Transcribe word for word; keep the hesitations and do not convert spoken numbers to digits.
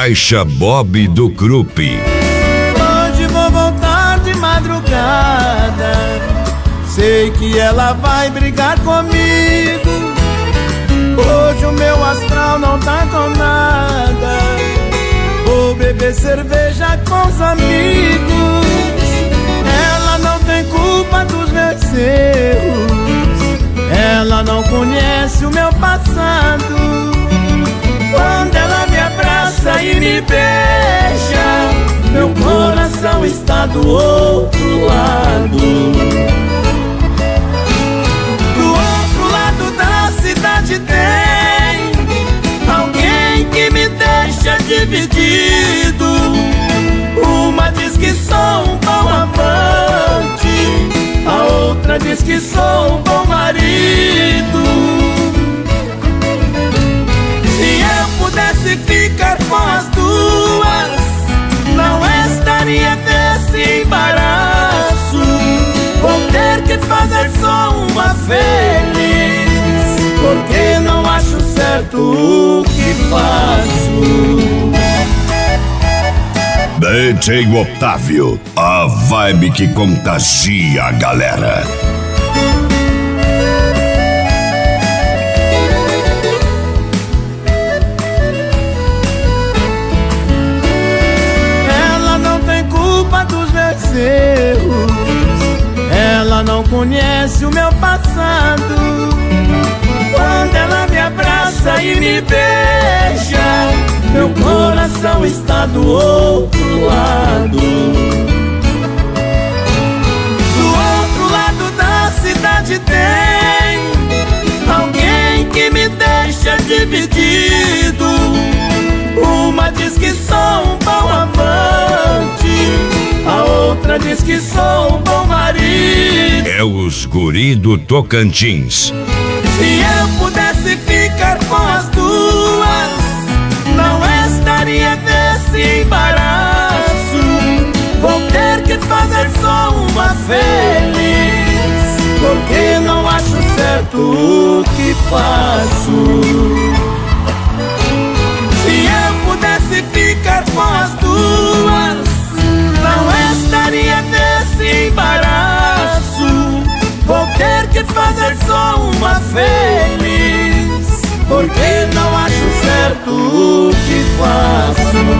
Caixa Bob do Krupp. Hoje vou voltar de madrugada, sei que ela vai brigar comigo. Hoje o meu astral não tá com nada, vou beber cerveja com os amigos. Ela não tem culpa dos meus erros, ela não conhece o meu passado. Quando ela me abraça e me beija, meu coração está do outro lado. Do outro lado da cidade tem alguém que me deixa dividido. Uma diz que sou um bom amante, a outra diz que sou um bom marido. Se eu pudesse ficar com as duas, não estaria nesse embaraço. Vou ter que fazer só uma feliz, porque não acho certo o que faço. D J Otávio, a vibe que contagia a galera. Ela não tem culpa dos meus erros, ela não conhece o meu passado. Quando ela me abraça e me beija, meu coração está do outro lado. Do outro lado da cidade tem alguém que me deixa dividido. Uma diz que sou um bom amante, a outra diz que sou um bom marido. É os guri do Tocantins. Se eu pudesse ficar com as duas, não estaria nesse embaraço. Vou ter que fazer só uma feliz, porque não acho certo o que faço. Se eu pudesse ficar com as duas, não estaria nesse embaraço. Vou ter que fazer só uma feliz, porque não acho certo o que faço.